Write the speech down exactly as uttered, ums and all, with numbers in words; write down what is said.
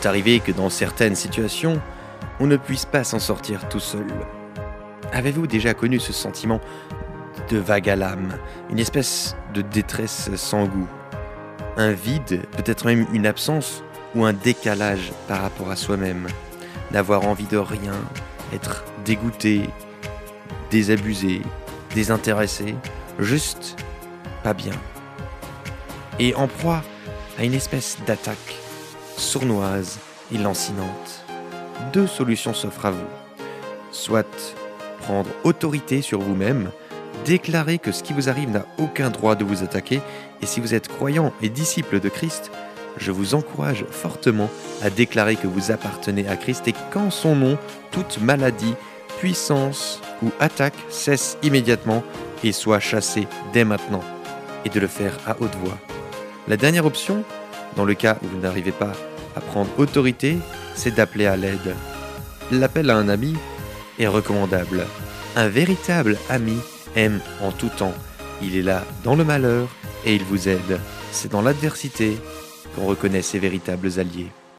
peut arriver que dans certaines situations, on ne puisse pas s'en sortir tout seul. Avez-vous déjà connu ce sentiment de vague à l'âme, une espèce de détresse sans goût, un vide, peut-être même une absence ou un décalage par rapport à soi-même, n'avoir envie de rien, être dégoûté, désabusé, désintéressé, juste pas bien. Et en proie à une espèce d'attaque sournoise et lancinante. Deux solutions s'offrent à vous. Soit prendre autorité sur vous-même, déclarer que ce qui vous arrive n'a aucun droit de vous attaquer, et si vous êtes croyant et disciple de Christ, je vous encourage fortement à déclarer que vous appartenez à Christ et qu'en son nom, toute maladie, puissance ou attaque cesse immédiatement et soit chassée dès maintenant, et de le faire à haute voix. La dernière option, dans le cas où vous n'arrivez pas à prendre autorité, c'est d'appeler à l'aide. L'appel à un ami est recommandable. Un véritable ami aime en tout temps. Il est là dans le malheur et il vous aide. C'est dans l'adversité qu'on reconnaît ses véritables alliés.